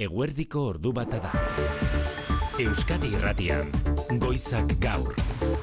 Eguerdiko ordu bata da. Euskadi Irratian, Goizak Gaur.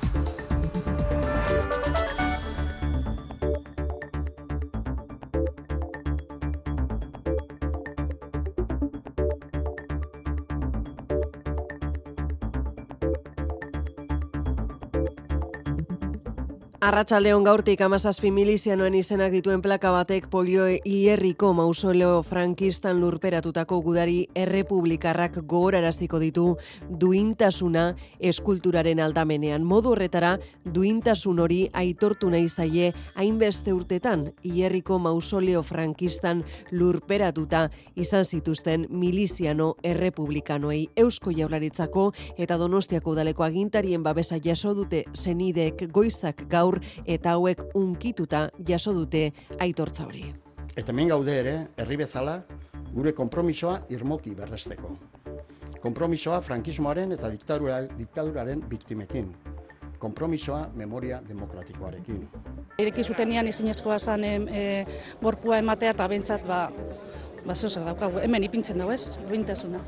Arratsaldeon gaurtik 17 milizianoen izenak dituen plaka batek Pollo Hierriko mausoleo frankistan lurperatutako gudari errepublikarrak gogoraraziko ditu duintasuna eskulturaren aldamenean. Modu horretara, duintasun hori aitortu nahi zaie hainbeste urtetan Hierriko mausoleo frankistan lurperatuta izan zituzten miliziano errepublikanoei. Eusko Jaurlaritzako eta Donostiako udaleko agintarien babesa jaso dute senideek Goizak Gaur eta hauek unkituta jaso dute aitortza hori. Eta hemen gaude ere, herri bezala, gure konpromisoa irmoki berresteko. Konpromisoa frankismoaren eta diktaduraren biktimekin. Konpromisoa memoria demokratikoarekin. Ireki zutenean ezinezkoa zen gorpua ematea eta bentsat zeozer daukagu. Hemen ipintzen dago ez, duintasuna.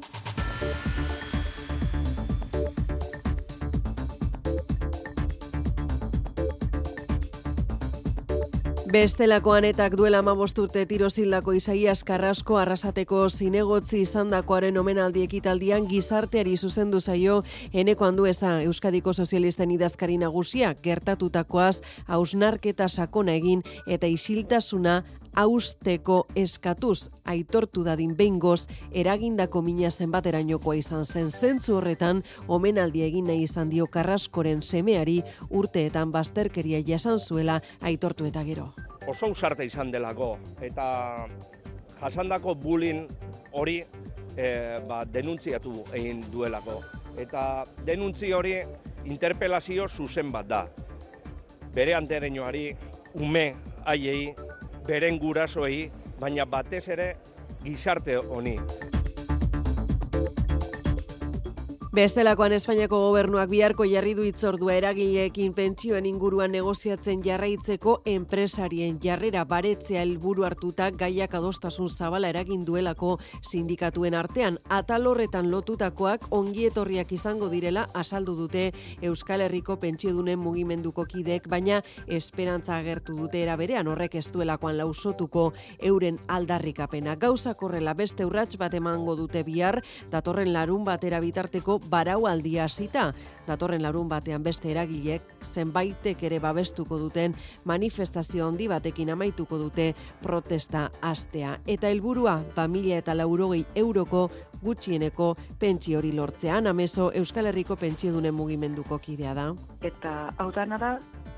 Bestelako anetak duela 15 urte tirozildako Isaias Carrasco Arrasateko zinegotzi izandakoaren omenaldi ekitaldian gizarteari zuzendu zaio Eneko Andueza Euskadiko Sozialisten idazkari nagusia gertatutakoaz hausnarketa sakona egin eta isiltasuna hausteko eskatuz aitortu dadin behingoz eragindako mina zenbaterainokoa izan zen. Zentzu horretan omenaldi egin nahi izan dio Carrascoren semeari urteetan bazterkeria jasan zuela aitortu eta gero. Oso ausarte izan delako eta jasandako bullying hori denuntziatu egin duelako. Eta denuntzi hori interpelazio zuzen bat da. Bere antereñoari, ume haiei, beren gurasoei, baina batez ere gizarte honi. Bestelakoan Espainiako gobernuak biharko jarri du hitzordua eragileekin pentsioen inguruan negoziatzen jarraitzeko enpresarien jarrera baretzea helburu hartuta gaiak adostasun zabala eragin duelako sindikatuen artean. Atal horretan lotutakoak ongietorriak izango direla azaldu dute Euskal Herriko pentsiodunen mugimenduko kideek, baina esperantza agertu dute era berean horrek ez duelakoan lausotuko euren aldarrikapena. Gauzak horrela beste urrats bat emango dute bihar, datorren larun batera bitarteko baraualdia hasita. Datorren larun batean beste eragilek zenbaitek ere babestuko duten manifestazio handi batekin amaituko dute protesta astea. Eta helburua 1.080 euroko gutxieneko pentsio hori lortzea. Ana Meso Euskal Herriko pentsiodunen mugimenduko kidea da. Eta hau dana da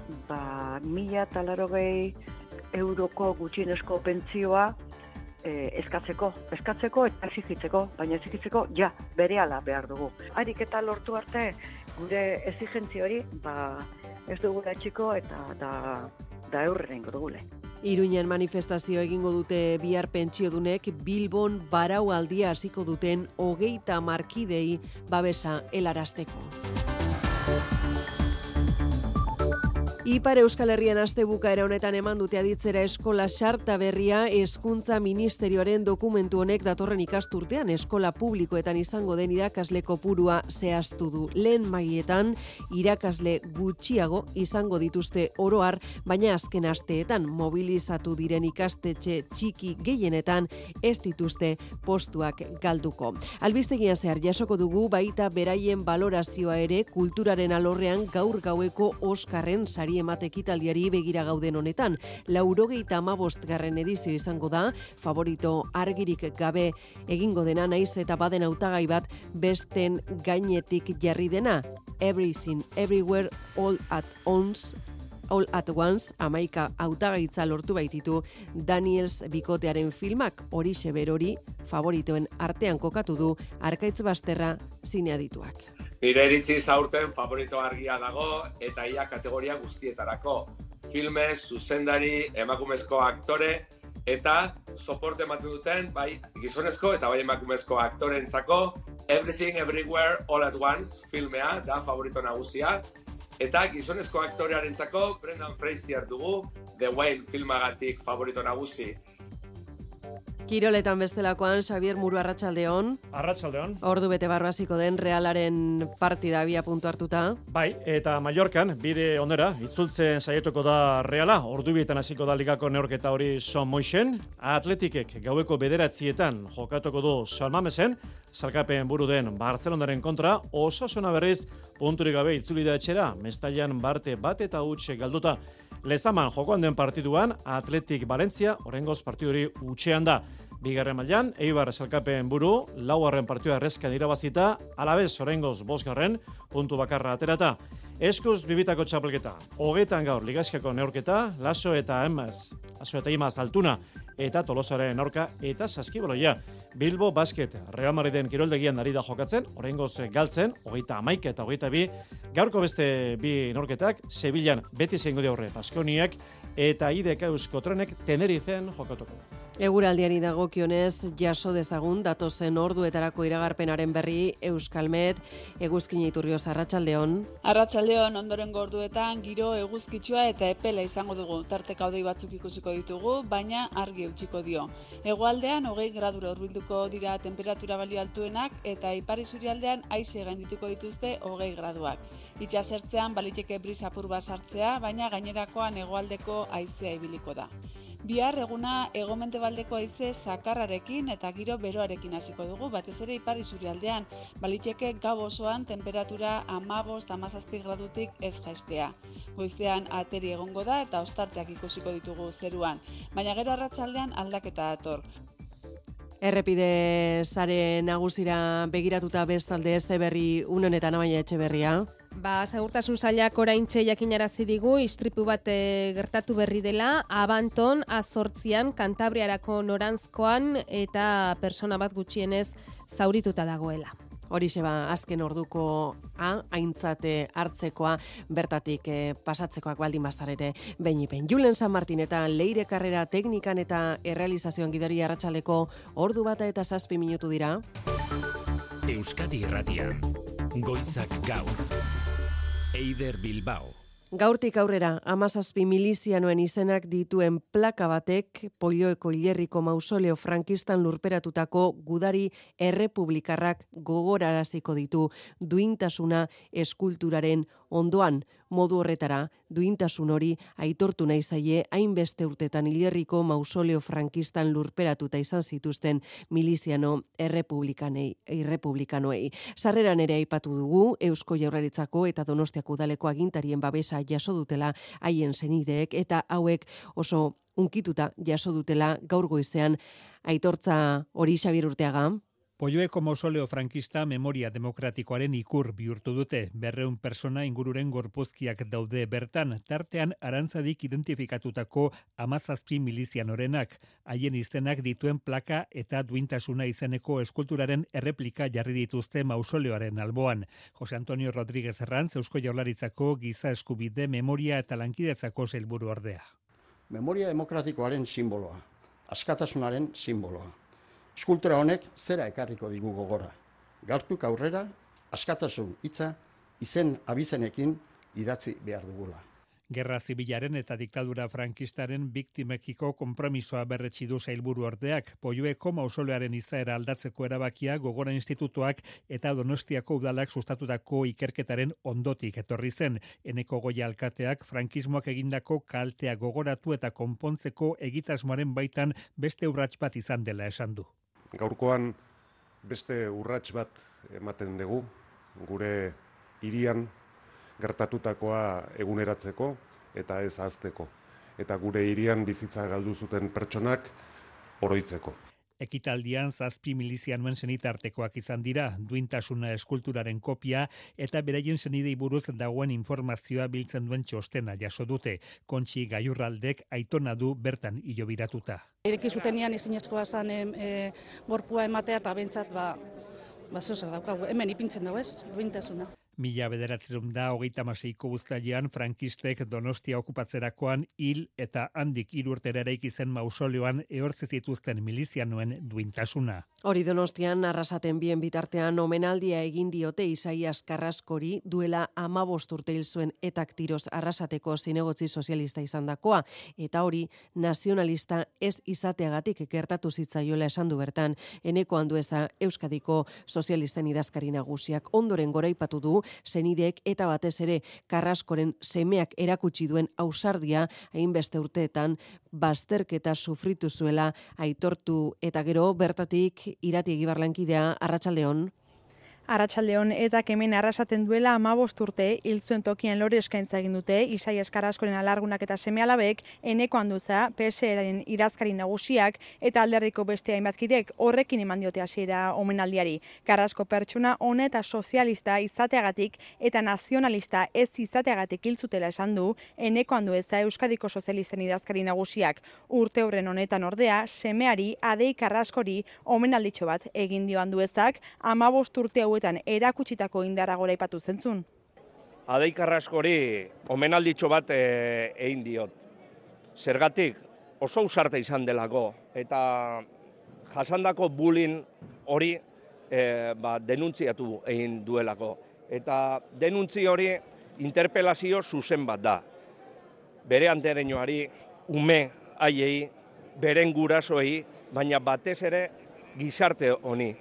1.080 euroko gutxienezko pentsioa eskatzeko eta exigitzeko, baina exigitzeko berehala behar dugu. Harik eta lortu arte gure exigentzi hori ez dugu txiko eta da eurren dugule. Iruinen manifestazio egingo dute bihar pentsiodunek Bilbon baraualdia hasiko duten 30 markidei babesa helarazteko. Ipar Euskal Herrian astebukaera honetan eman dute aditzera eskola sarta berria. Hezkuntza Ministerioaren dokumentu honek datorren ikasturtean eskola publikoetan izango den irakasle kopurua zehaztu du. Lehen mailetan irakasle gutxiago izango dituzte oro har, baina azken asteetan mobilizatu diren ikastetxe txiki gehienetan ez dituzte postuak galduko. Albistegian zehar jasoko dugu baita beraien balorazioa ere kulturaren alorrean gaur gaueko Oskarren sari emate ekitaldiari begira gauden honetan. 95. edizio izango da, favorito argirik gabe egingo dena, naiz eta baden hautagai bat besten gainetik jarri dena. Everything, Everywhere, All at Once, 11 hautagaitza lortu baititu Daniels bikotearen filmak. Horixe berori favoritoen artean kokatu du Arkaitz Basterra zineadituak. Nire iritziz aurten favorito argia dago eta ia kategoria guztietarako. Filme, zuzendari, emakumezko aktore eta soporte ematen duten bai gizonezko eta bai emakumezko aktoreentzako Everything Everywhere All at Once filmea da favorito nagusia. Eta gizonezko aktorearentzako Brendan Fraser dugu, The Whale filmagatik favorito nagusi. Kiroletan bestelakoan, Xabier Muru arratsaldeon. Arratsaldeon. Ordu bete barru hasiko den Realaren partida 2 puntu hartuta. Bai, eta Mallorcan bide onera itzultzen saietuko da Reala. Ordu bietan hasiko da ligako neorketa hori Son Moixen. Atletikek gaueko 9etan jokatuko du San Mamesen, salkapen buru den Barcelonaren kontra. Osasuna berriz punturik gabe itzuli da etxera, Mestaian barte bat eta huts galduta. Lezaman jokoan den partiduan Atletik Valencia oraingoz partiduri hutsean da. Bigarren mailan Eibar salkapen buru, laugarren partidua errezkan irabazita, Alavés oraingoz 5. puntu bakarra aterata. Eskuz bibitako txapelketa. 20 gaur ligaskako neurketa, Laso eta Imaz Altuna eta Tolosaren aurka eta Saskibaloia. Bilbo Basket Real Madriden kiroldegian ari da jokatzen, oraingoz galtzen, 31 eta 22. Gaurko beste bi neurketak, Sevillan beti izango die aurre Baskoniak eta IDK Euskotrenek Tenerifen jokatuko. Eguraldiari dagokionez jaso dezagun datozen orduetarako iragarpenaren berri Euskalmet, Eguzkina Iturrioz arratsaldeon. Arratsaldeon, ondorengo orduetan giro eguzkitsua eta epela izango dugu. Tarteka hodei batzuk ikusiko ditugu, baina argi eutsiko dio. Hegoaldean 20 gradura hurbilduko dira temperatura balio altuenak eta ipar isurialdean haize gaindituko dituzte 20 graduak. Itsasertzean baliteke brisa apur bat sartzea, baina gainerakoan hegoaldeko haizea ibiliko da. Bihar eguna hego-mendebaldeko haize zakarrarekin eta giro beroarekin hasiko dugu, batez ere ipar isurialdean. Baliteke gau osoan temperatura 15-17 gradutik ez jaistea. Goizean ateri egongo da eta ostarteak ikusiko ditugu zeruan, baina gero arratsaldean aldaketa dator. Errepide sare nagusira begiratuta bestalde Zeberri unenetan Amaia Etxeberria. Segurtasun sailak oraintxe jakinarazi digu istripu bat gertatu berri dela Abanton A8an Kantabriarako noranzkoan eta persona bat gutxienez zaurituta dagoela. Horixe azken orduko aintzate hartzekoa bertatik pasatzekoak baldin bazarete behin. Julen San Martin eta Leire Karrera teknikan eta errealizazioan gidari arratsaldeko ordu bata eta 7 minutu dira. Euskadi Irratian, Goizak Gaur. Eider Bilbao. Gaurtik aurrera 17 milizianoen izenak dituen plaka batek Polloeko hilerriko mausoleo frankistan lurperatutako gudari errepublikarrak gogoraraziko ditu duintasuna eskulturaren ondoan. Modu horretara, duintasun hori aitortu nahi zaie hainbeste urtetan hilerriko mausoleo frankistan lurperatuta izan zituzten miliziano errepublikanoei. Sarreran ere aipatu dugu, Eusko Jaurlaritzako eta Donostiako udaleko agintarien babesa jaso dutela haien senideek eta hauek oso unkituta jaso dutela gaur goizean aitortza hori Xabier Urteaga. Polloeko mausoleo frankista memoria demokratikoaren ikur bihurtu dute. 200 persona ingururen gorpuzkiak daude bertan, tartean arantzadik identifikatutako 17 milizianorenak. Haien izenak dituen plaka eta duintasuna izeneko eskulturaren erreplika jarri dituzte mausoleoaren alboan. Jose Antonio Rodríguez Herranz, Eusko Jaurlaritzako giza eskubide memoria eta lankidetzako sailburu ordea. Memoria demokratikoaren simboloa, askatasunaren simboloa. Eskultura honek zera ekarriko digu gogora. Gaurtuk aurrera, askatasun hitza izen abizenekin idatzi behar dugula. Gerra zibilaren eta diktadura frankistaren biktimekiko konpromisoa berretsi du sailburu ordeak. Polloeko mausoleoaren izaera aldatzeko erabakia Gogora Institutuak eta Donostiako udalak sustatutako ikerketaren ondotik etorri zen. Eneko Goia alkateak frankismoak egindako kaltea gogoratu eta konpontzeko egitasmoaren baitan beste urrats bat izan dela esan du. Gaurkoan beste urrats bat ematen dugu, gure hirian gertatutakoa eguneratzeko eta ez ahazteko. Eta gure hirian bizitza galdu zuten pertsonak oroitzeko. Ekitaldian 7 milizianoen senitartekoak izan dira, duintasuna eskulturaren kopia eta beraien senidei buruz dagoen informazioa biltzen duen txostena jaso dute. Kontxi Gaiurraldek aitona du bertan hilobiratuta. Ireki zutenian ezinezkoa zen gorpua ematea eta bentsat zeu zer daukagu. Hemen ipintzen dago ez, duintasuna. 1926ko uztailean frankistek Donostia okupatzerakoan hil eta handik 3 urtera eraiki zen mausoleoan ehortzi zituzten milizianoen duintasuna. Hori Donostian arrasaten bien bitartean omenaldia egin diote Isaias Carrascori duela 15 urte hil zuen etak tiroz arrasateko zinegotzi sozialista izandakoa, eta hori nazionalista ez izateagatik gertatu zitzaiola esan du bertan Eneko Andueza Euskadiko sozialisten idazkari nagusiak. Ondoren goraipatu du senideek eta batez ere Carrascoren semeak erakutsi duen ausardia hainbeste urteetan bazterketa sufritu zuela aitortu, eta gero bertatik Irati Egibar lankidea, arratsaldeon. Arratsaldeon, eta hemen arrasaten duela 15 urte hil zuen tokian lore eskaintza egin dute Isaias Carrascoren alargunak eta seme-alabek, Eneko Andueza, PSeren idazkari nagusiak eta alderdiko beste hainbat kidek horrekin eman diote hasiera omenaldiari. Carrasco pertsona hone eta sozialista izateagatik eta nazionalista ez izateagatik hil zutela esan du Eneko Andueza Euskadiko sozialisten idazkari nagusiak. Urte horren honetan ordea, semeari Adei Carrascori omenalditxo bat egin dio Anduezak, 15 urte hauetan erakutsitako indarra goraipatu zentzun. Adei Carrascori omenalditxo bat egin diot. Zergatik oso ausarte izan delako eta jasandako bullying hori denuntziatu egin duelako. Eta denuntzi hori interpelazio zuzen bat da. Bere antereñoari, ume haiei, beren gurasoei, baina batez ere gizarte honi.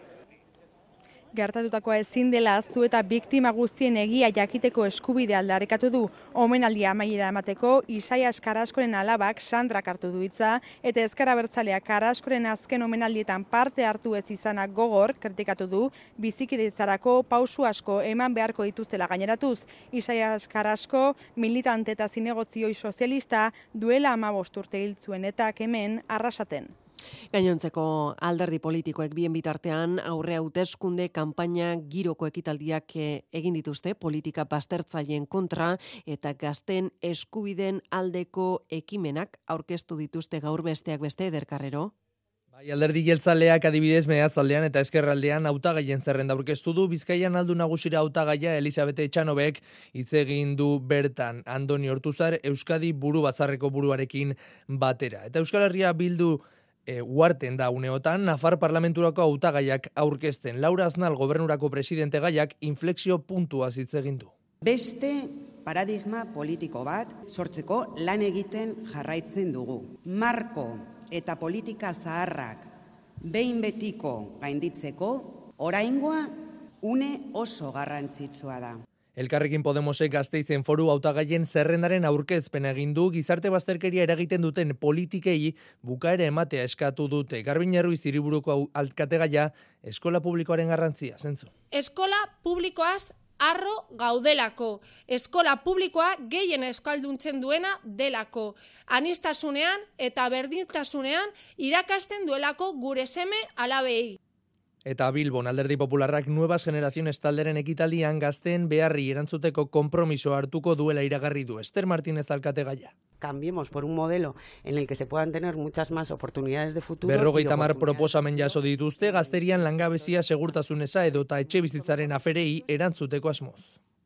Gertatutakoa ezin dela ahaztu eta biktima guztien egia jakiteko eskubidea aldarrikatu du. Omenaldia amaiera emateko Isaias Carrascoren alabak Sandrak hartu du hitza eta ezker abertzaleak Carrascoren azken omenaldietan parte hartu ez izanak gogor kritikatu du, bizikidetzarako pausu asko eman beharko dituztela gaineratuz. Isaias Carrasco militante eta zinegotzioi sozialista duela 15 urte hil zuen eta hemen arrasaten. Gainontzeko alderdi politikoek bien bitartean aurre hauteskunde kanpaina giroko ekitaldiak egin dituzte politika baztertzaileen kontra eta gazten eskubideen aldeko ekimenak aurkeztu dituzte gaur besteak beste Eder Carrero. Alderdi jeltzaleak adibidez meatzaldean eta ezkerraldean hautagaien zerrenda aurkeztu du. Bizkaian aldu nagusira hautagaia Elisabete Etxanobek hitz egin du bertan Andoni Ortuzar Euskadi buru batzarreko buruarekin batera. Eta Euskal Herria Bildu uarten da uneotan, Nafar parlamenturako hautagaiak aurkezten. Laura Aznal gobernurako presidente gaiak inflexio puntua hitz egin du. Beste paradigma politiko bat sortzeko lan egiten jarraitzen dugu. Marko eta politika zaharrak behin betiko gainditzeko oraingoa une oso garrantzitsua da. Elkarrekin Podemosek Gasteizen foru hautagaien zerrendaren aurkezpena egin du, gizarte bazterkeria eragiten duten politikei bukaera ematea eskatu dute. Garbin Erruiz hiriburuko alkategaia eskola publikoaren garrantzia, zentzu. Eskola publikoaz harro gaudelako. Eskola publikoa gehien euskalduntzen duena delako. Aniztasunean eta berdintasunean irakasten duelako gure seme alabei. Eta Bilbon Alderdi Popularrak Nuevas Generaciones talderen ekitaldian gazteen beharri erantzuteko konpromiso hartuko duela iragarri du. Ester Martínez alkategaia. Cambiemos por un modelo en el que se puedan tener muchas más oportunidades de futuro. 50 proposamen jaso dituzte gazterian langabezia segurtasuneza edota etxebizitzaren aferei erantzuteko asmoz.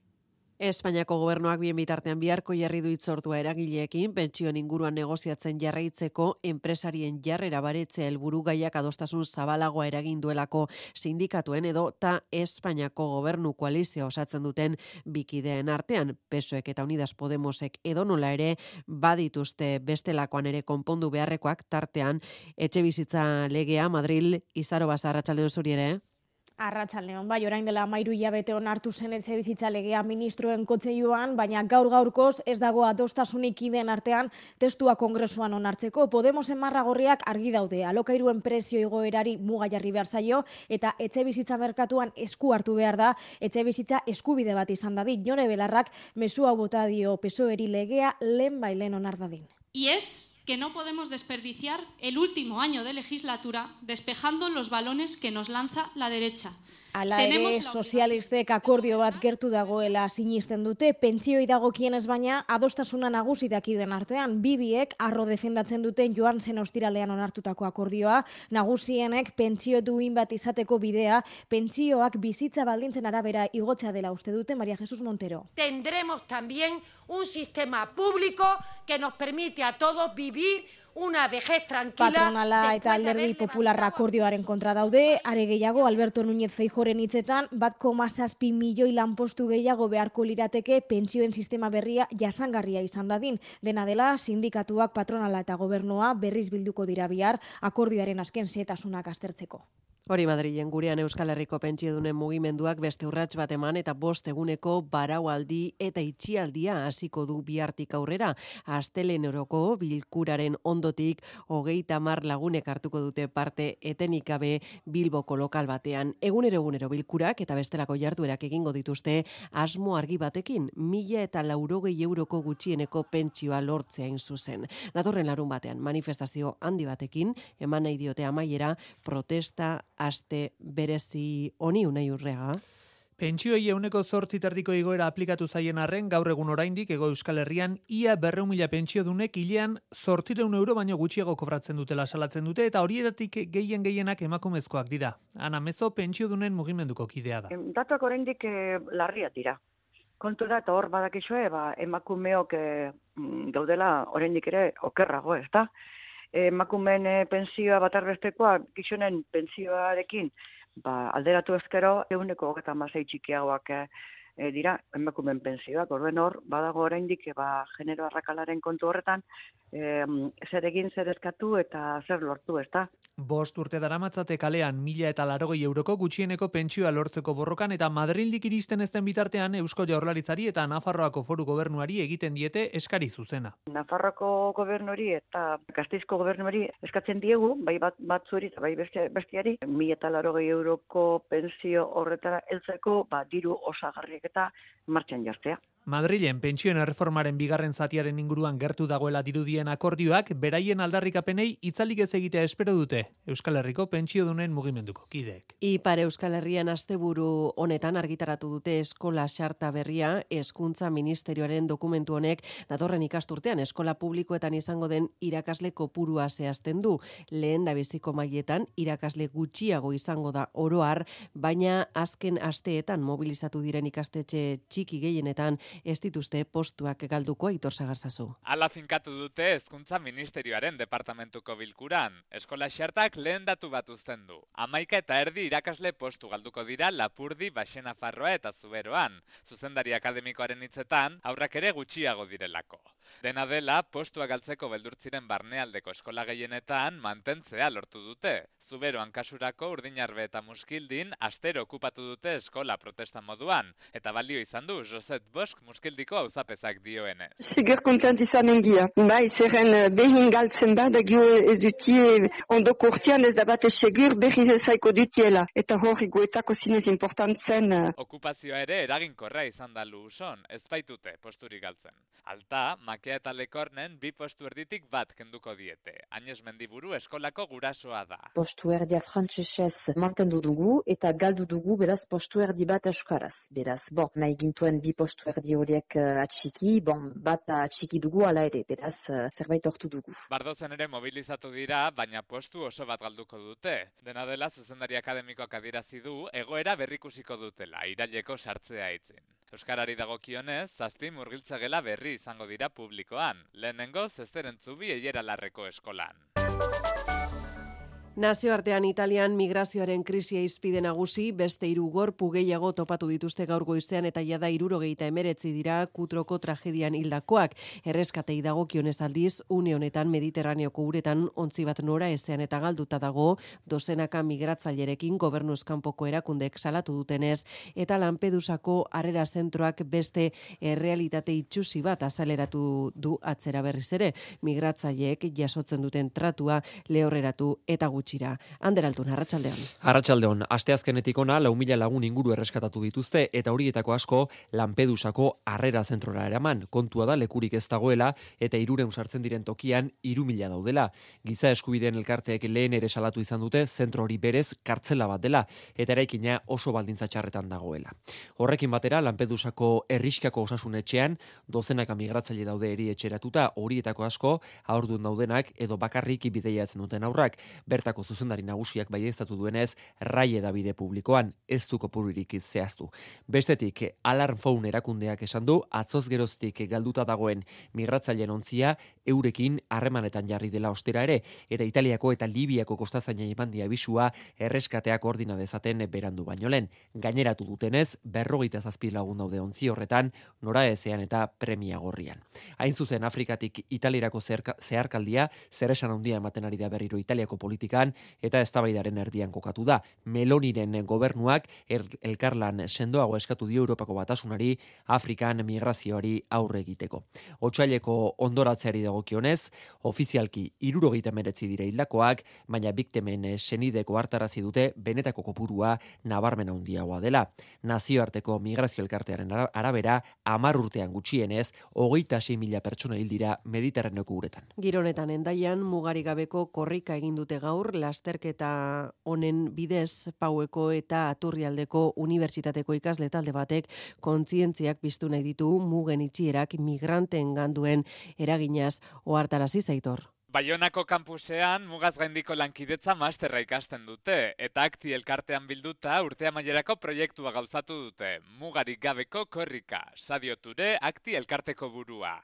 Espainiako gobernuak bien bitartean biharko jarri du hitzordua eragileekin pentsioen inguruan negoziatzen jarraitzeko enpresarien jarrera baretzea helburu gaiak adostasun zabalagoa eragin duelako sindikatuen edo ta Espainiako gobernu koalizioa osatzen duten bikideen artean. PSOEk eta Unidas Podemosek edonola ere badituzte bestelakoan ere konpondu beharrekoak, tartean etxebizitza legea Madril Izaro Basa arratsaldeon zuri ere. Arratsaldeon, bai, orain dela 13 hilabete onartu zen etxebizitza legea ministroen kontseiluan, baina gaur-gaurkoz ez dago adostasunik kideen artean testua kongresuan onartzeko. Podemosen marragorriak argi daude, alokairuen prezio igoerari muga jarri behar zaio eta etxebizitza merkatuan esku hartu behar da, etxebizitza eskubide bat izan dadin. Jone Belarrak mezua bota dio PSOEri legea lehen onar dadin. Y es que no podemos desperdiciar el último año de legislatura despejando los balones que nos lanza la derecha. Hala ere, sozialistek akordio bat gertu dagoela sinisten dute, pentsioi dagokienez baina adostasuna nagusi dakiden artean. Bibiek arro defendatzen duten joan zen ostiralean onartutako akordioa, nagusienek pentsio duin bat izateko bidea, pentsioak bizitza baldintzen arabera igotzea dela uste dute María Jesús Montero. Tendremos también un sistema público que nos permite a todos vivir una vejez tranquila. Patronala eta Alderdi Popularra akordioaren kontra daude, are gehiago Alberto Núñez Feijóoren hitzetan 1,7 milioi lanpostu gehiago beharko lirateke pentsioen sistema berria jasangarria izan dadin. Dena dela, sindikatuak, patronala eta gobernua berriz bilduko dira bihar akordioaren azken xehetasunak aztertzeko. Hori Madrilen gurean Euskal Herriko pentsiodunen mugimenduak beste urrats bat eman eta 5 eguneko baraualdi eta itxialdia hasiko du bihartik aurrera. Asteleheneroko bilkuraren ondotik 30 lagunek hartuko dute parte etenik gabe Bilboko lokal batean. Egunero bilkurak eta bestelako jarduerak egingo dituzte asmo argi batekin 1.080 euroko gutxieneko pentsioa lortzea hain zuzen. Datorren larun batean manifestazio handi batekin eman nahi diote amaiera protesta aste berezi honi Unai Urrega. Pentsioi 8% igoera aplikatu zaien arren gaur egun oraindik Hego Euskal Herrian ia 400.000 pentsiodunek hilean 800 euro baino gutxiago kobratzen dutela salatzen dute eta horietatik gehienak emakumezkoak dira. Ana Mezo pentsiodunen mugimenduko kidea da. Datuak oraindik larriak dira. Kontu da, eta hor badakizue, emakumeok gaudela oraindik ere okerrago, ezta? Emakumeen pentsioa batarbestekoa, gizonen pentsioarekin, alderatu ezkero, 136 txikiagoak dira emakumeen pentsioak. Orduen hor, badago oraindik genero arrakalaren kontu horretan, zer egin, zer eskatu eta zer lortu, ezta? 5 urte daramatzate kalean 1.080 euroko gutxieneko pentsioa lortzeko borrokan eta Madrildik iristen ez den bitartean Eusko Jaurlaritzari eta Nafarroako Foru Gobernuari egiten diete eskari zuzena. Nafarroako gobernuari eta Gasteizko gobernuari eskatzen diegu, bai batzuri eta bai bestiari, 1.080 euroko pentsio horretara heltzeko diru osagarriak eta martxan jartzea. Madrilen pentsioen erreformaren bigarren zatiaren inguruan gertu dagoela dirudien akordioak beraien aldarrikapenei itzalik ez egitea espero dute Euskal Herriko pentsiodunen mugimenduko kideek. Ipar Euskal Herrian asteburu honetan argitaratu dute eskola xarta berria, hezkuntza ministerioaren dokumentu honek datorren ikasturtean eskola publikoetan izango den irakasle kopurua zehazten du. Lehendabiziko mailetan irakasle gutxiago izango da oro har, baina azken asteetan mobilizatu diren ikastetxe txiki gehienetan ez dituzte postuak galduko. Aitor Sagarzazu. Hala finkatu dute Hezkuntza Ministerioaren departamentuko bilkuran. Eskola xartak lehen datu bat uzten du. 11,5 irakasle postu galduko dira Lapurdi, Baxenafarroa eta Zuberoan. Zuzendari akademikoaren hitzetan, aurrak ere gutxiago direlako. Dena dela, postua galtzeko beldurtziren barnealdeko eskola gehienetan mantentzea lortu dute. Zuberoan kasurako Urdinarbe eta Muskildin astero okupatu dute eskola protesta moduan. Eta balio izan du Joset Bosch Muskildiko auzapezak dioenez. Segur kontent izanen gira. Bai, zerren behin galtzen da gio ez dutie ondoko urtean ez da bate segur berriz ezaiko dutiela. Eta hori goetako zinez important zen. Okupazioa ere eraginkorra izan da Luuson, ez baitute posturik galtzen. Alta, Makea eta Lekornen 2 postu erditik bat kenduko diete. Añez Mendiburu eskolako gurasoa da. Postu erdia frantsesez mantendu dugu eta galdu dugu beraz postu erdi bat euskaraz. Beraz, nahi gintuen 2 postu erdi horiek atxiki, bat atxiki dugu ala ere, beraz zerbait hortu dugu. Bardozen ere mobilizatu dira, baina postu oso bat galduko dute. Dena dela zuzendari akademikoak adierazi du, egoera berrikusiko dutela, iraileko sartzea itzin. Euskarari dagokionez, 7 murgiltzagela berri izango dira publikoan. Lehenengo Zesteren Zubi Eiera Larreko eskolan. Nazioartean Italian migrazioaren krisia izpide nagusi, beste 3 gorpu gehiago topatu dituzte gaur goizean eta jada 79 dira Kutroko tragedian hildakoak. Erreskatei dagokionez aldiz, une honetan Mediterraneoko uretan ontzi bat nora ezean eta galduta dago, dozenaka migratzailerekin gobernuz kanpoko erakundek salatu dutenez, eta Lampedusako harrera zentroak beste errealitate itsusi bat azaleratu du atzera berriz ere. Migratzaileek jasotzen duten tratua lehorreratu eta gutxi gutxira. Ander Altun, arratsaldeon. Arratsaldeon, asteazkenetik ona 4.000 lagun inguru erreskatatu dituzte eta horietako asko Lampedusako harrera zentrora eraman. Kontua da lekurik ez dagoela eta 300 sartzen diren tokian 3.000 daudela. Giza eskubideen elkarteek lehen ere salatu izan dute zentro hori berez kartzela bat dela eta eraikina oso baldintza txarretan dagoela. Horrekin batera Lampedusako herriskako osasun etxean dozenaka migratzaile daude erietxeratuta, horietako asko haurdun daudenak edo bakarrik bidaiatzen duten aurrak. Bertako zuzendari nagusiak baieztatu duenez, rai edabide publikoan ez du kopururik zehaztu. Bestetik, Alarm Phone erakundeak esan du, atzoz geroztik galduta dagoen migratzaileen ontzia eurekin harremanetan jarri dela ostera ere, eta Italiako eta Libiako kostazainei eman die abisua erreskateak koordina dezaten berandu baino lehen. Gaineratu dutenez, 57 lagun daude ontzi horretan, noraezean eta premia gorrian. Hain zuzen Afrikatik Italierako zeharkaldia zeresan handia ematen ari da berriro Italiako politikan eta eztabaidaren erdian kokatu da. Meloniren gobernuak elkarlan sendoago eskatu dio Europako Batasunari Afrikan migrazioari aurre egiteko. Otsaileko ondoratzeari dagokionez, ofizialki 79 dira hildakoak, baina biktimen senideko hartarazi dute benetako kopurua nabarmen handiagoa dela. Nazioarteko migrazio elkartearen arabera 10 urtean gutxienez 26.000 pertsona hil dira Mediterraneoko uretan. Gironetan Hendaian mugarik gabeko korrika egin dute gaur lasterketa honen bidez Paueko eta Aturrialdeko unibertsitateko ikasle talde batek kontzientziak piztu nahi ditu mugen itxierak migranteengan duen eraginaz ohartarazi Aitor. Baionako kampusean mugaz gaindiko lankidetza masterra ikasten dute eta akti elkartean bilduta urte amaierako proiektua gauzatu dute. Mugarik gabeko korrika. Sadio Ture akti elkarteko burua.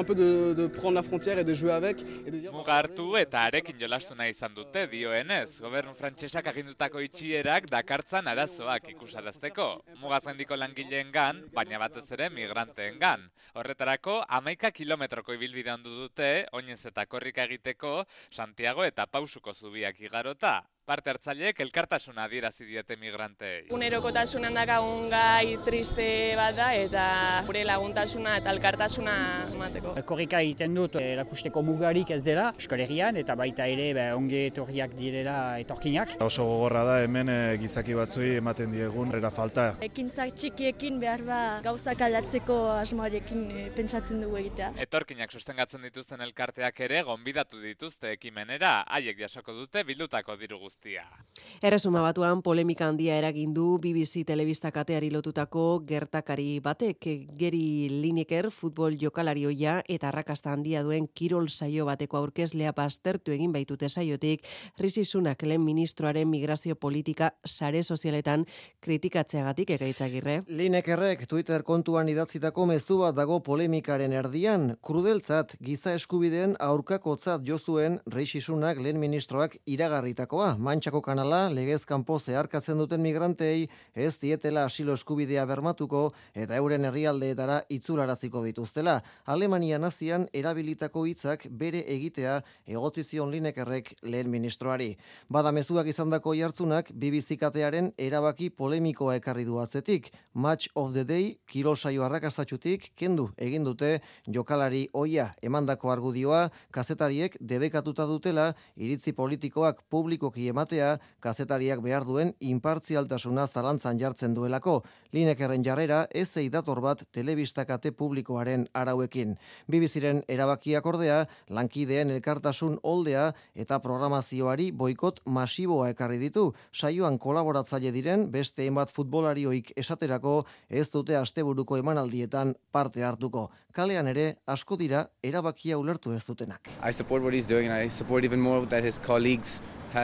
Muga hartu eta arekin jolastu nahi izan dute dioenez. Gobernu frantsesak agindutako itxierak dakartzan arazoak ikusarazteko. Mugaz gaindiko langileengan, baina batez ere migranteengan. Horretarako 11 kilometroko ibilbide handu dute, oinez eta korrika egiteko Santiago eta Pausuko zubiak igarota. Parte hartzaileek elkartasuna adierazi diete migrantei. Egunerokotasunan dakagun gai triste bat da eta gure laguntasuna eta elkartasuna emateko. Korrika egiten dut erakusteko mugarik ez dela Euskal Herrian eta baita ere ongi etorriak direla etorkinak. Oso gogorra da hemen gizaki batzui ematen diegun era falta. Ekintzak txikiekin behar ba gauzak aldatzeko asmoarekin pentsatzen dugu egitea. Etorkinak sustengatzen dituzten elkarteak ere gonbidatu dituzte ekimenera, haiek jasoko dute bildutako diru guztia. Erresuma Batuan polemika handia eragin du BBC telebista kateari lotutako gertakari batek. Gary Lineker futbol jokalari ohia eta arrakasta handia duen kirol saio bateko aurkezlea baztertu egin baitute saiotik Rishi Sunak lehen ministroaren migrazio politika sare sozialetan kritikatzeagatik. Ekaitzagirre. Linekerrek Twitter kontuan idatzitako mezu bat dago polemikaren erdian. Krudeltzat giza eskubideen aurkakotzat jo zuen Rishi Sunak lehen ministroak iragarritakoa. Mantxako kanala legez kanpo zeharkatzen duten migrantei ez dietela asilo eskubidea bermatuko eta euren herrialdeetara itzularaziko dituztela. Alemania nazian erabilitako hitzak bere egitea egotzi zion Linekerrek lehen ministroari. Bada mezuak izandako jartzunak BBC katearen erabaki polemikoa ekarri du atzetik. Match of the Day kirol saio arrakastatsutik kendu egin dute jokalari ohia. Emandako argudioa kazetariek debekatuta dutela iritzi politikoak publikoki ematea kazetariak behar duen inpartzialtasuna zalantzan jartzen duelako. Linekerren jarrera ez dator bat telebista kate publikoaren arauekin. BBCren erabakiak ordea lankideen elkartasun oldea eta programazioari boikot masiboa ekarri ditu. Saioan kolaboratzaile diren beste hainbat futbolarioik esaterako ez dute asteburuko emanaldietan parte hartuko. Kalean ere asko dira erabakia ulertu ez dutenak. I support what he's doing and I support even more that his colleagues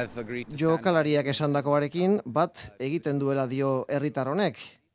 Jokalariak esandakoarekin bat egiten duela dio herritar honek.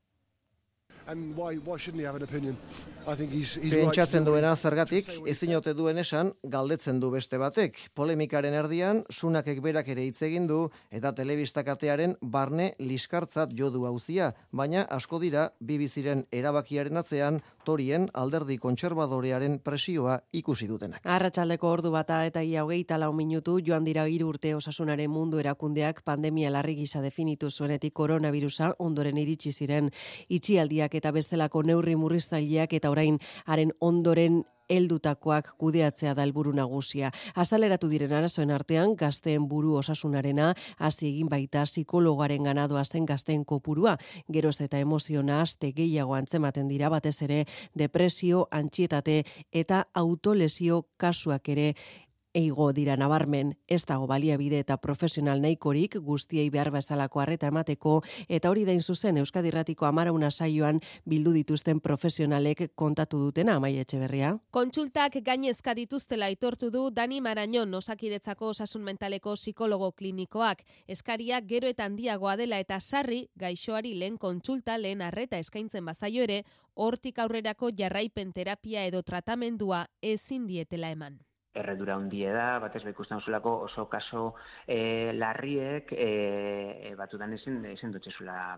Pentsatzen duena zergatik, ezin ote duen esan, galdetzen du beste batek. Polemikaren erdian, Sunakek berak ere hitz egin du, eta telebistakatearen barne liskartzat jo du auzia, baina asko dira BBCren erabakiaren atzean, Torien alderdi kontserbadorearen presioa ikusi dutenak. Arratsaldeko ordu bata eta 24 minutu joan dira 3 urte Osasunaren Mundu Erakundeak pandemia larri gisa definitu zuenetik koronavirusa ondoren iritsi ziren itxialdiak eta bestelako neurri murriztaileak eta orain haren ondoren heldutakoak kudeatzea da helburu nagusia. Azaleratu diren arazoen artean, gazteen buru osasunarena, hasi egin baita psikologoaren ganadoa zen gazteen kopurua, geroz eta emozio nahaste gehiago antzematen dira, batez ere depresio, antsietate eta autolesio kasuak ere eigo dira nabarmen. Ez dago baliabide eta profesional nahikorik guztiei behar bezalako arreta emateko, eta hori dain zuzen Euskadi Irratiko 11 saioan bildu dituzten profesionalek kontatu dutena, Amaia Etxeberria. Kontsultak gainezka dituztela aitortu du Dani Marañon, Osakidetzako osasun mentaleko psikologo klinikoak. Eskariak gero eta handiagoa dela eta sarri, gaixoari lehen kontsulta, lehen arreta eskaintzen bazaio ere, hortik aurrerako jarraipen terapia edo tratamendua ezin dietela eman. Erredura hundie da, batez ikusten zulako oso kaso larriek batutan ezin dutxezula,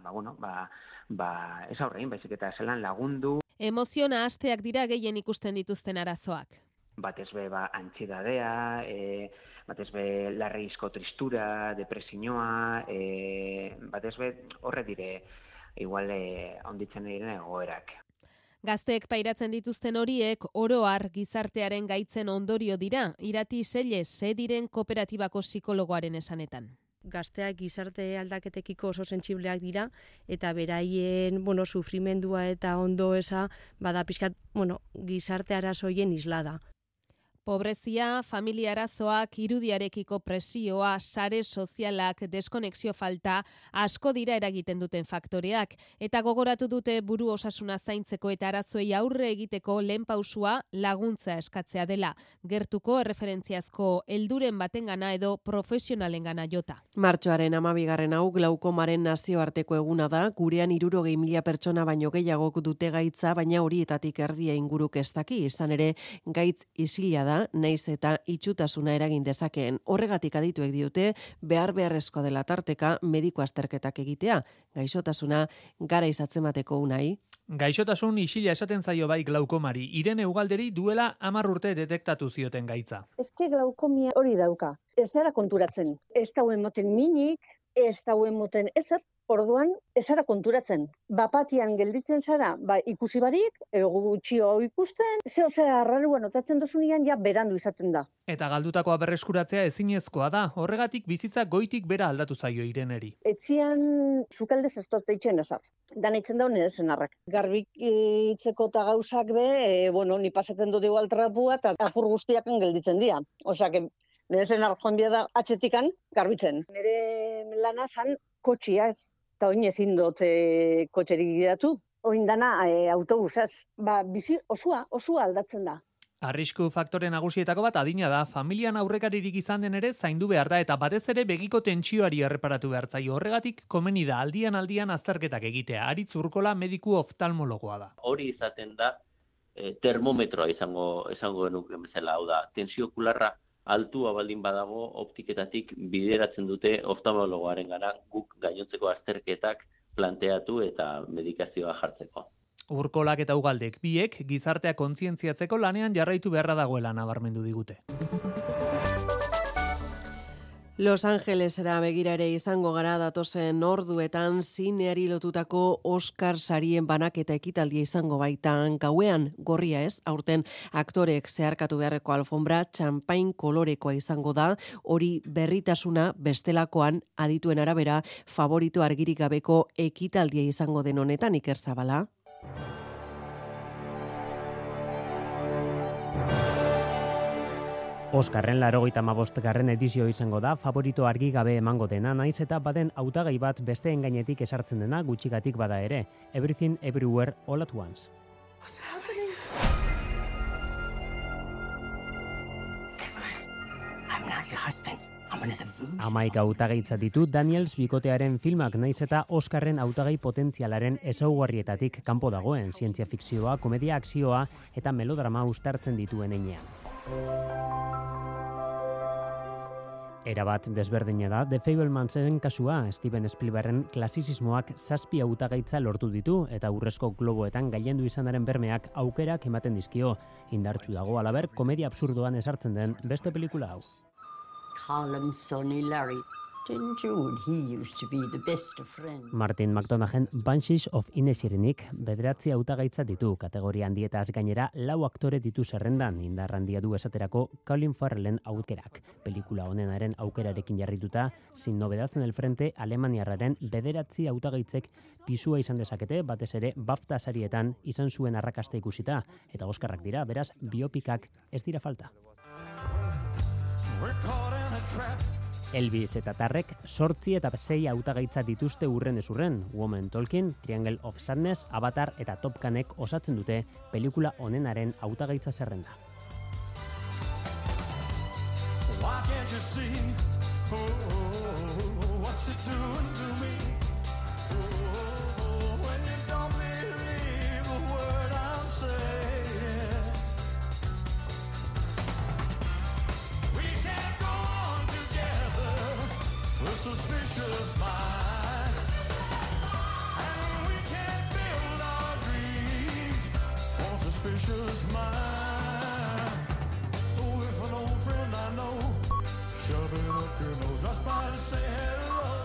ez aurrein, baizik eta zelan lagundu. Emoziona hasteak dira gehien ikusten dituzten arazoak. Batez antxidadea, batez larreizko tristura, depresioa, batez horre dire, igual onditzen diren egoerak. Gazteek pairatzen dituzten horiek oroar gizartearen gaitzen ondorio dira, Irati Selle diren kooperatibako psikologoaren esanetan. Gazteak gizarte aldaketekiko oso sentsibleak dira eta beraien, sufrimendua eta ondo eza bada pixkat, gizarte arazoien islada. Pobrezia, familia arazoak, irudiarekiko presioa, sare sozialak, deskonexio falta, asko dira eragiten duten faktoreak, eta gogoratu dute buru osasuna zaintzeko eta arazoei aurre egiteko lehen pausua laguntza eskatzea dela, gertuko erreferentziazko helduren batengana edo profesionalengana jota. Martxoaren 12. hau glaukomaren nazioarteko eguna da, gurean 60.000 pertsona baino gehiagok dute gaitza, baina horietatik erdia inguruk ez daki, izan ere gaitz isila da, naiz eta itxutasuna eragin dezakeen. Horregatik adituek diote, beharrezkoa dela tarteka mediko azterketak egitea, gaixotasuna gara izatzemateko unai. Gaixotasun isila esaten zaio bai glaukomari, Irene Ugalderi duela 10 urte detektatu zioten gaitza. Eske glaukomia hori dauka, ez zara konturatzen, ez dauen moten minik, ez dauen moten ezer, orduan ez zara konturatzen. Bapatian gelditzen zara, ikusi barik, edo gutxio ikusten, zehozea arrarua notatzen dozunian ja berandu izaten da. Eta galdutakoa berreskuratzea ezinezkoa da, horregatik bizitza goitik bera aldatu zaio Ireneri. Etzian zukaldez ez torteitzen ezar. Danaitzen daun nire zenarrak. Garbik itzeko eta gauzak ni pasaten du dugu altrapua eta apur guztiaken gelditzen dira. Osak, nire zenar joan bia da atxetikan garbitzen. Nire lana zan kotxiaz. Eta oin ezin dut kotxerik gidatu. Oin dana autobusaz. Bizi osua aldatzen da. Arrisku faktore nagusietako bat adina da, familian aurrekaririk izan den ere zaindu behar da eta batez ere begiko tentsioari erreparatu behar zaio. Horregatik komeni da aldian azterketak egitea. Aritz Urkola mediku oftalmologoa da. Hori izaten da termometroa izango genuke bezala, hau da, tensio okularra altua baldin badago optiketatik bideratzen dute oftalmologoaren gara guk gainontzeko azterketak planteatu eta medikazioa jartzeko. Urkolak eta Ugaldek biek gizartea kontzientziatzeko lanean jarraitu beharra dagoela nabarmendu digute. Los Angelesera begira ere izango gara datozen orduetan zineari lotutako Oscar sarien banaketa ekitaldia izango baitan gauean, gorria ez, aurten aktorek zeharkatu beharreko alfombra txampain kolorekoa izango da, hori berritasuna bestelakoan adituen arabera favorito argirik gabeko ekitaldia izango den honetan. Iker Zabala. Oskarren 85. edizio izango da, favorito argi gabe emango dena, naiz eta baden hautagai bat besteen gainetik esartzen dena gutxigatik bada ere. Everything Everywhere All at Once. What's happening? I'm not your husband. I'm another version. 11 hautagaitza ditu Daniels bikotearen filmak, naiz eta Oskarren hautagai potentzialaren ezaugarrietatik kanpo dagoen, zientzia fikzioa, komedia akzioa eta melodrama uztartzen dituen heinean. Erabat desberdina da The Fablemansen kasua. Steven Spielbergen klasizismoak 7 hautagaitza lortu ditu eta Urrezko Globoetan gailendu izanaren bermeak aukerak ematen dizkio. Indartsu dago halaber komedia absurdoan esartzen den beste pelikula hau. Call him Sonny Larry. In June, he used to be the best of friends. Martin McDonagh'en Banshees of Inishirinik 9 hautagaitza ditu. Kategoria handietaz gainera 4 aktore ditu zerrendan, indar handia du esaterako Colin Farrellen aukerak. Pelikula honenaren aukerarekin jarrituta, sin novedad en el frente, alemaniarraren 9 hautagaitzek pisua izan dezakete, batez ere BAFTA sarietan izan zuen arrakasta ikusita, eta Oskarrak dira, beraz, biopikak ez dira falta. Elvis eta Tarrek 8 eta 6 hautagaitza dituzte urren ez urren. Woman Talking, Triangle of Sadness, Avatar eta Top Gunek osatzen dute pelikula honenaren hautagaitza zerrenda. Suspicious mind, and we can't build our dreams on suspicious mind. So if an old friend I know shove it up your nose just by to say hello,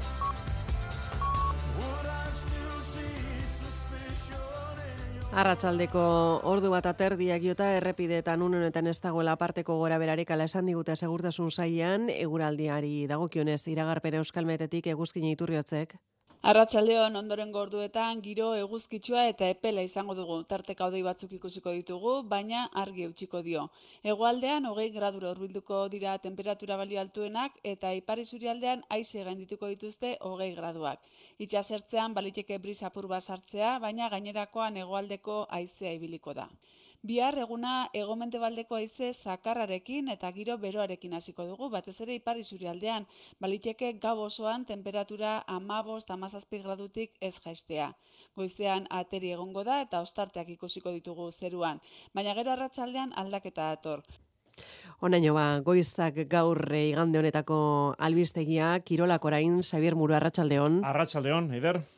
would I still see suspicion in your... Arratsaldeko ordu bat aterdiak jota errepideetan unenetan ez dagoela aparteko gora berarik ala esan digute segurtasun sailean, eguraldiari dagokionez iragarpena Euskalmetetik Eguzkin Iturriotzek. Arratsaldeon ondorengo orduetan giro eguzkitsua eta epela izango dugu. Tarteka hodei batzuk ikusiko ditugu, baina argi eutsiko dio. Hegoaldean 20 gradura hurbilduko dira temperatura balio altuenak eta ipar isurialdean haize gaindituko dituzte 20 graduak. Itsasertzean baliteke brisa apur bat sartzea, baina gainerakoan hegoaldeko haizea ibiliko da. Bihar eguna hego-mendebaldeko haize zakarrarekin eta giro beroarekin hasiko dugu, batez ere ipar isurialdean, baliteke gau osoan temperatura 15-17 gradutik ez jaistea. Goizean ateri egongo da eta ostarteak ikusiko ditugu zeruan, baina gero arratsaldean aldaketa dator. Honaino goizak gaur igande honetako albistegia, Kirolak orain, Xabier Muru, arratsaldeon. Arratsaldeon, Eider.